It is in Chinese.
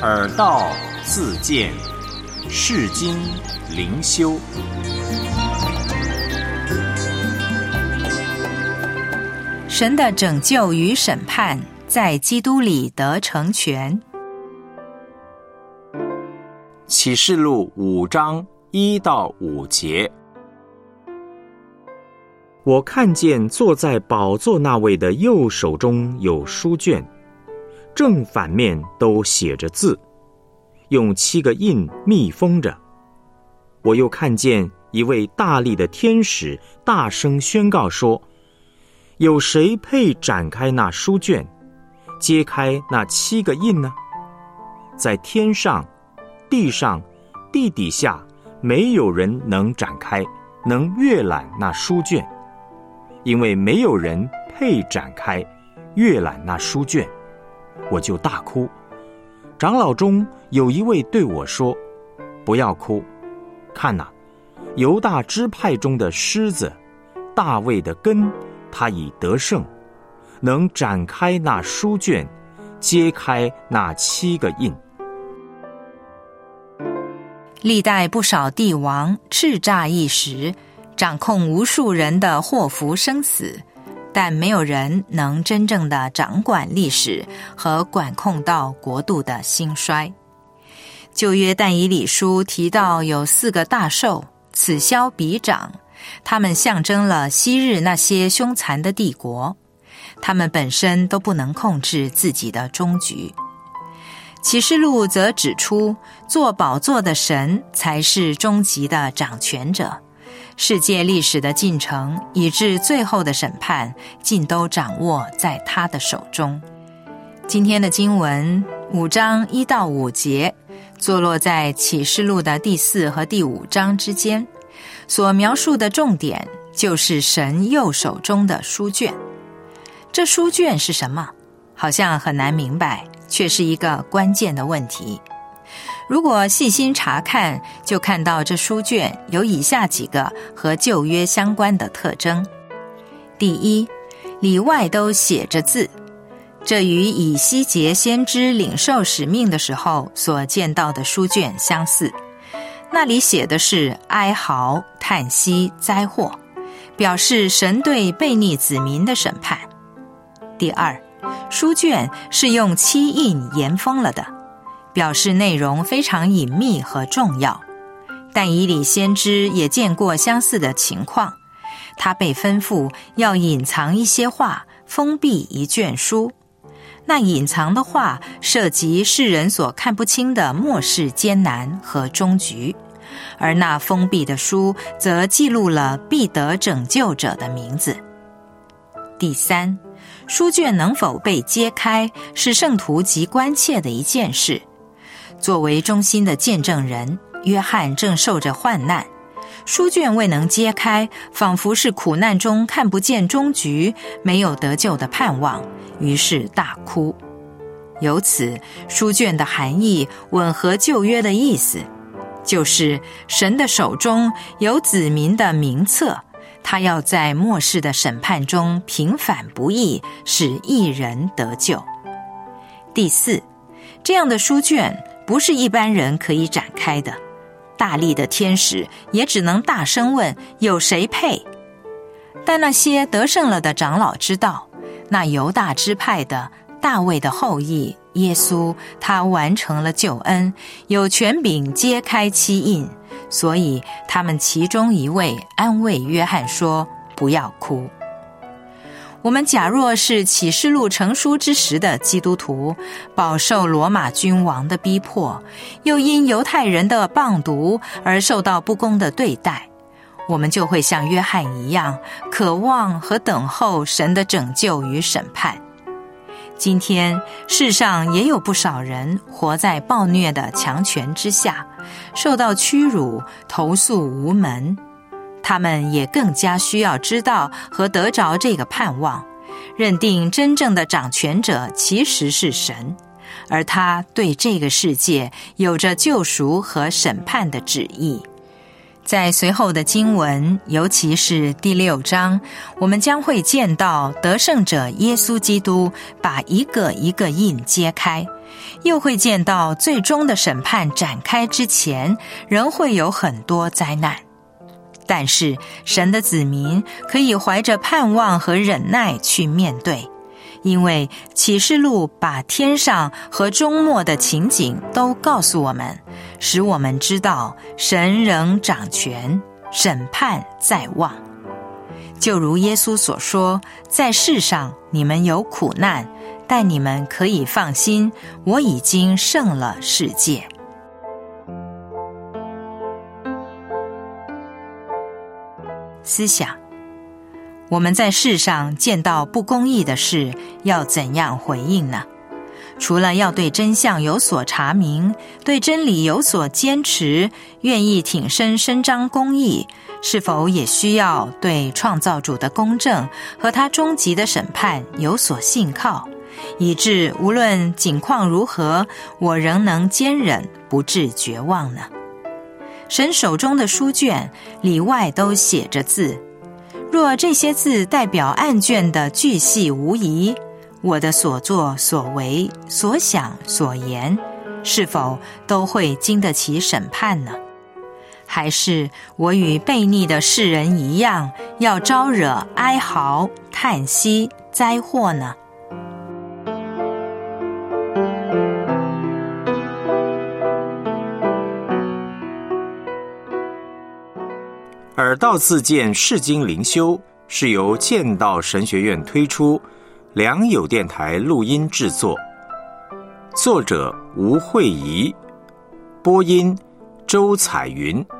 耳道自见，世经灵修。 神的拯救与审判在基督里得成全。 启示录5章1到5节。我看见坐在宝座那位的右手中有书卷，正反面都写着字，用7个印密封着。我又看见一位大力的天使大声宣告说，有谁配展开那书卷，揭开那7个印呢？在天上、地上、地底下，没有人能展开，能阅览那书卷，因为没有人配展开阅览那书卷。我就大哭。长老中有一位对我说，不要哭，看哪，犹大支派中的狮子，大卫的根，他已得胜，能展开那书卷，揭开那7个印。 历代不少帝王叱咤一时，掌控无数人的祸福生死，但没有人能真正的掌管历史和管控到国度的兴衰。旧约但以理书提到有4个大兽，此消彼长，它们象征了昔日那些凶残的帝国，它们本身都不能控制自己的终局。启示录则指出，坐宝座的神才是终极的掌权者，世界历史的进程以至最后的审判，尽都掌握在他的手中。今天的经文5章1到5节，坐落在启示录的第4和第5章之间，所描述的重点就是神右手中的书卷。这书卷是什么？好像很难明白，却是一个关键的问题。如果细心查看，就看到这书卷有以下几个和旧约相关的特征。第一，里外都写着字，这与以西结先知领受使命的时候所见到的书卷相似。那里写的是哀嚎、叹息、灾祸，表示神对悖逆子民的审判。第二，书卷是用7印严封了的，表示内容非常隐秘和重要。但以理先知也见过相似的情况，他被吩咐要隐藏一些话，封闭一卷书。那隐藏的话涉及世人所看不清的末世艰难和终局，而那封闭的书则记录了必得拯救者的名字。第三，书卷能否被揭开，是圣徒极关切的一件事。作为中心的见证人，约翰正受着患难，书卷未能揭开，仿佛是苦难中看不见终局，没有得救的盼望，于是大哭。由此，书卷的含义吻合旧约的意思，就是神的手中有子民的名册，他要在末世的审判中平反不义，使义人得救。第四，这样的书卷不是一般人可以展开的，大力的天使也只能大声问有谁配。但那些得胜了的长老知道，那犹大支派的大卫的后裔耶稣，他完成了救恩，有权柄揭开7印，所以他们其中一位安慰约翰说，不要哭。我们假若是启示录成书之时的基督徒，饱受罗马君王的逼迫，又因犹太人的谤读而受到不公的对待，我们就会像约翰一样，渴望和等候神的拯救与审判。今天世上也有不少人活在暴虐的强权之下，受到屈辱，投诉无门。他们也更加需要知道和得着这个盼望，认定真正的掌权者其实是神，而他对这个世界有着救赎和审判的旨意。在随后的经文，尤其是第6章，我们将会见到得胜者耶稣基督把一个一个印揭开， 又会见到最终的审判展开之前，仍会有很多灾难。但是神的子民可以怀着盼望和忍耐去面对，因为启示录把天上和终末的情景都告诉我们，使我们知道神仍掌权，审判在望。就如耶稣所说，在世上你们有苦难，但你们可以放心，我已经胜了世界。思想，我们在世上见到不公义的事，要怎样回应呢？除了要对真相有所查明，对真理有所坚持，愿意挺身伸张公义，是否也需要对创造主的公正和他终极的审判有所信靠，以致无论境况如何，我仍能坚忍，不致绝望呢？神手中的书卷里外都写着字，若这些字代表案卷的巨细无遗，我的所作所为所想所言，是否都会经得起审判呢？还是我与悖逆的世人一样，要招惹哀嚎、叹息、灾祸呢？ 耳道自荐世经灵修是由剑道神学院推出，良友电台录音制作，作者吴慧仪，播音周彩云。